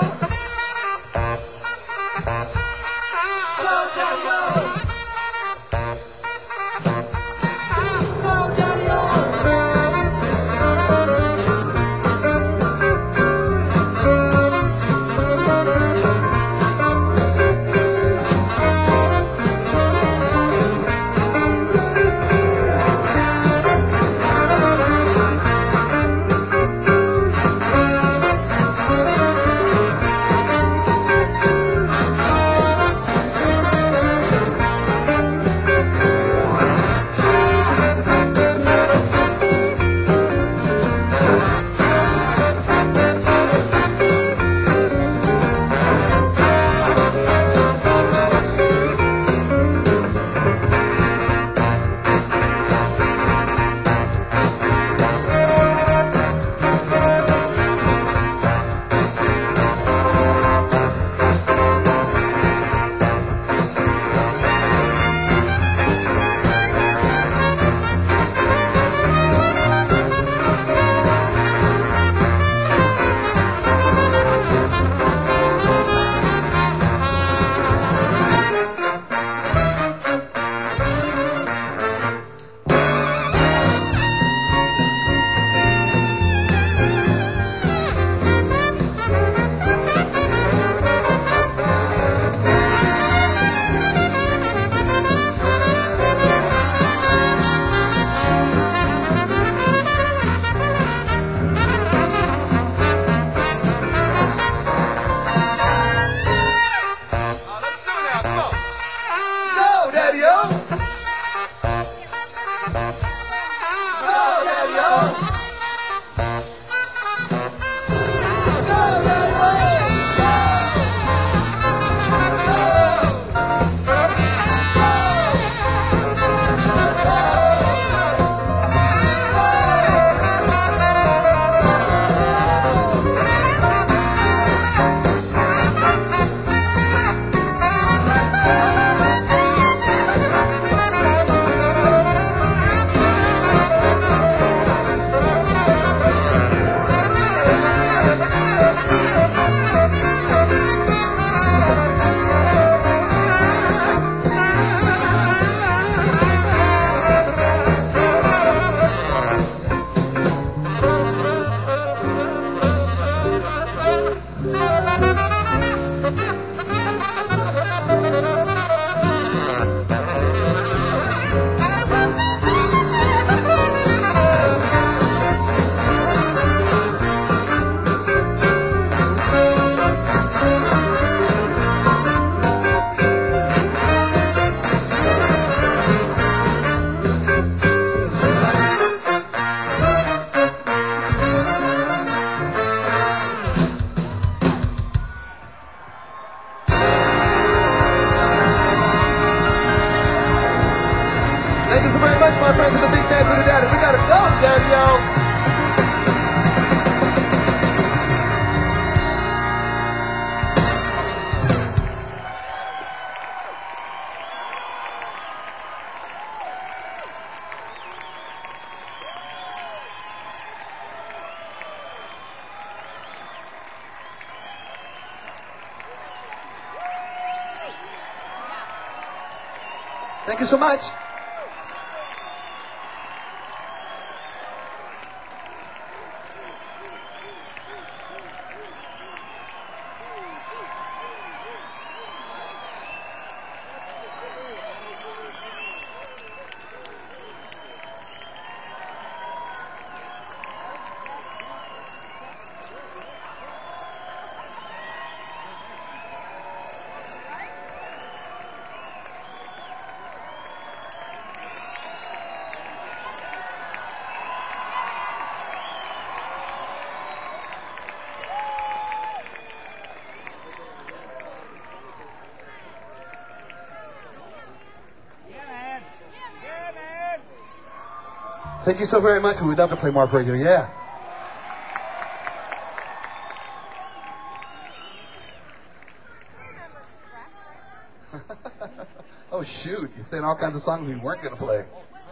Go, Daddy-O. Thank you so very much, my friends, of the Big Bad Voodoo Daddy. We gotta go, Daddy-O. Thank you so much. Thank you so very much. We would love to play more for you. Yeah. Oh, shoot. You're saying all kinds of songs we weren't going to play.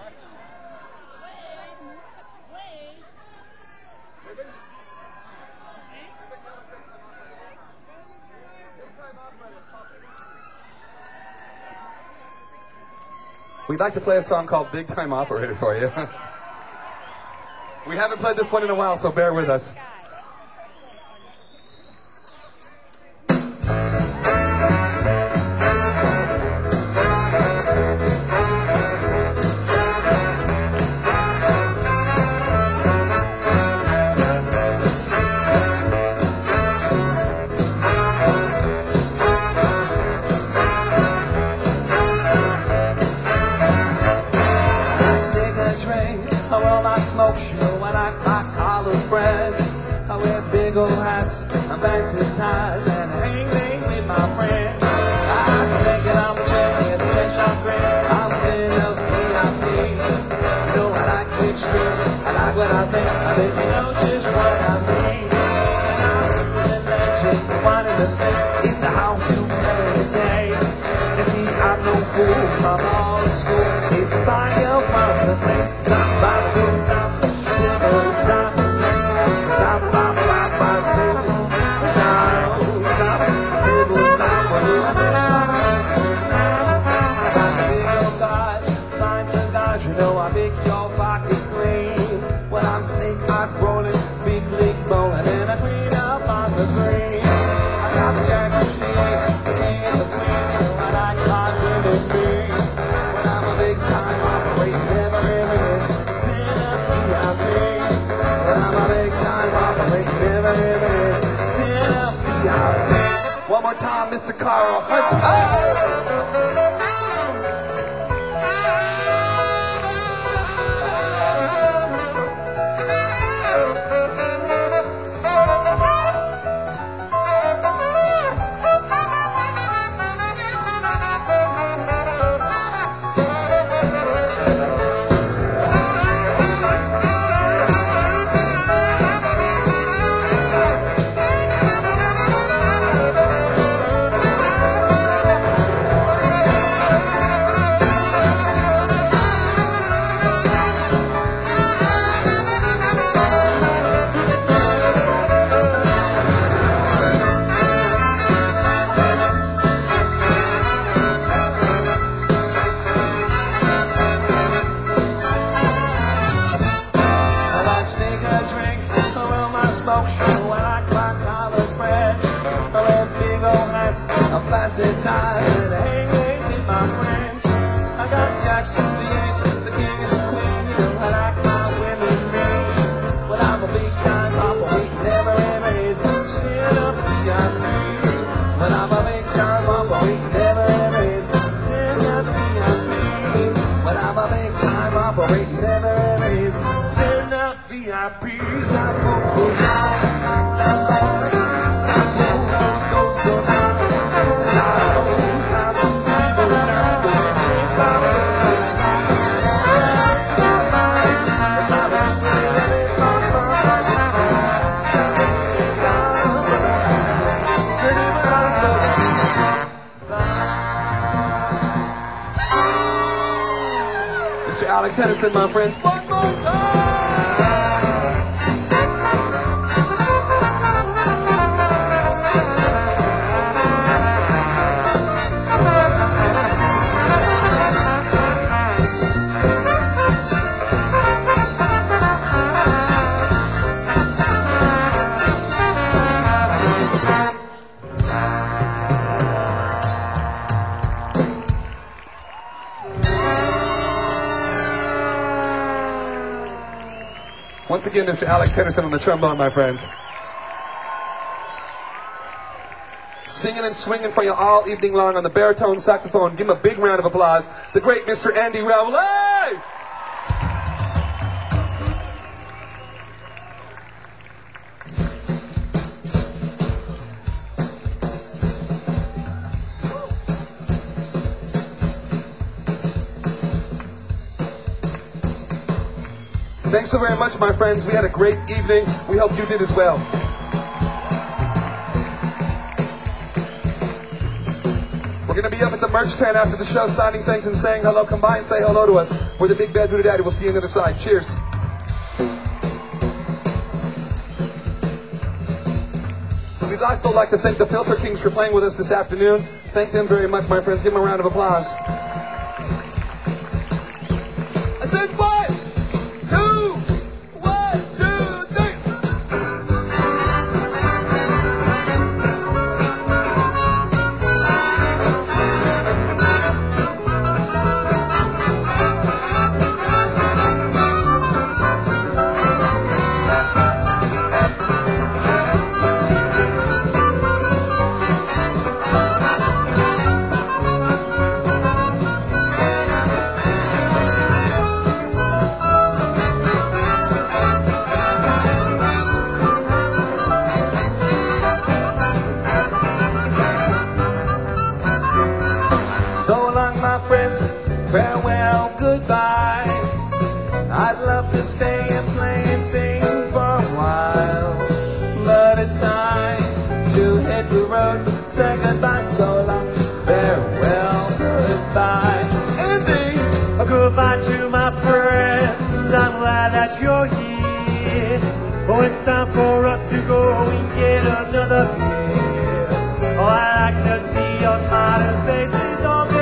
We'd like to play a song called Big Time Operator for you. We haven't played this one in a while, so bear with us. I'm fancy ties and hanging with my friends. I'm thinking I'm a chicken with a fish on grin. I'm sitting up V I P. You know I like big streets. I like what I think. I think you know just what I mean. And I'm looking at you, one in the state. It's the how you play today. You see, I'm no fool. I'm all school. It's the fire from the thing. Top by the rules, I'm the civil time. Top by you know I make your pockets clean. When I'm snake-eyed rolling, big league bowling, and I clean up on the green. I got the jack of the ace, the king and the queen. You know I like God with me. When I'm a big time operator, never ever is sin up V I P. When I'm a big time operator, never ever is sin up V I P. One more time, Mister Carl. Oh! I'm fancy ties and hanging with my friends. I got Jack of the Ace, the king and the queen. You know I like my women mean. Well, I'm a big time operator, never ever is shit up V I P. Well, I'm a big time operator, never ever is shit up V I P. Well, I'm a big time operator, never ever is shit up V I Ps. I focus on Alex Henderson, my friends. One more time! Once again, Mister Alex Henderson on the trombone, my friends. Singing and swinging for you all evening long on the baritone saxophone. Give him a big round of applause. The great Mister Andy Rowley! Thanks so very much, my friends. We had a great evening. We hope you did as well. We're going to be up at the merch tent after the show signing things and saying hello. Come by and say hello to us. We're the Big Bad Voodoo Daddy. We'll see you on the other side. Cheers. We'd also like to thank the Filter Kings for playing with us this afternoon. Thank them very much, my friends. Give them a round of applause. I said one, two, one, two, three. Friends, farewell, goodbye. I'd love to stay and play and sing for a while, but it's time to hit the road. Say goodbye, so long. Farewell, goodbye. Andy, a goodbye to my friends. I'm glad that you're here. Oh, it's time for us to go and get another beer. Oh, I like to see your smiling faces all day.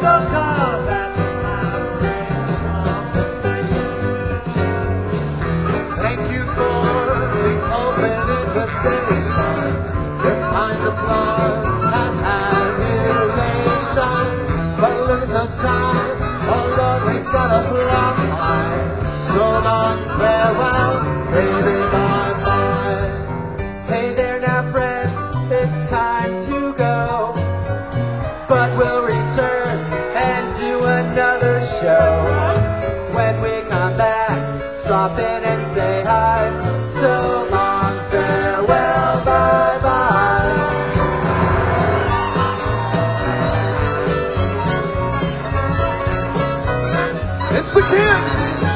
Thank you for the open invitation. Behind the flaws and annihilation. But look at the time, oh Lord, we've got a fly. So long, farewell, baby, bye-bye. Hey there now, friends, it's time to go. But we'll return and do another show. When we come back, drop in and say hi. So long, farewell, bye-bye. It's the kid.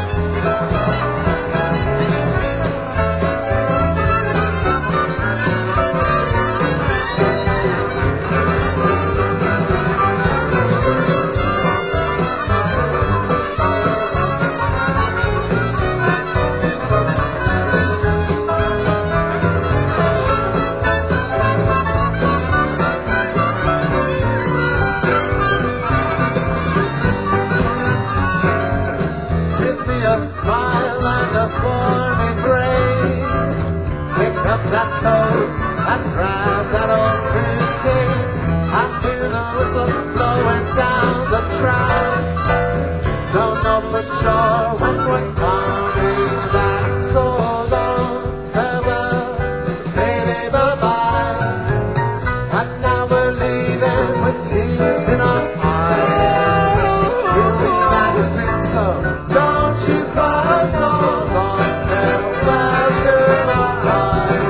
Smile and a warm embrace. Pick up that coat and grab that old suitcase. I hear the whistle blowing down the track. Don't know for sure when we're coming back. So long, farewell, baby, bye-bye. And now we're leaving with tears in our eyes. We'll be back soon, so don't you cry so long, farewell, goodbye.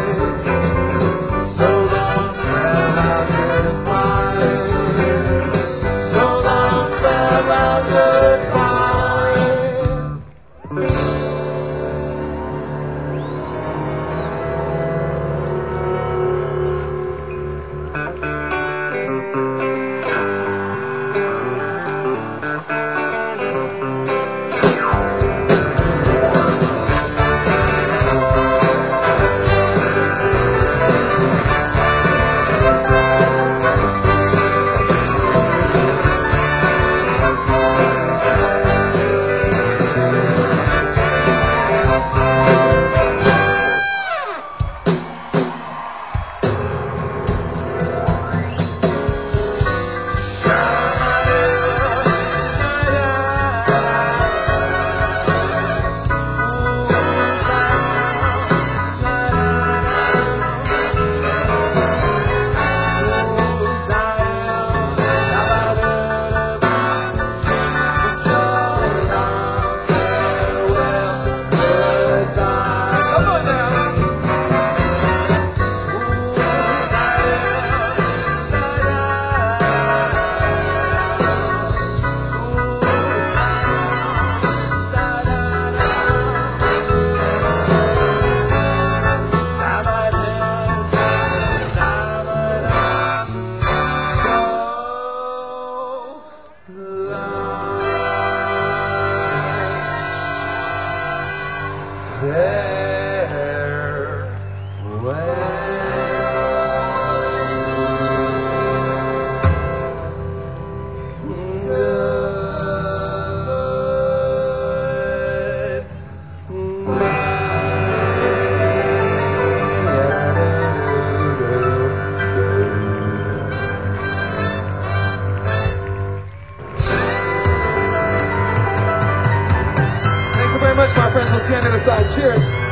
So long, farewell, goodbye. So long. much, my friends. We'll stand to the side. Cheers.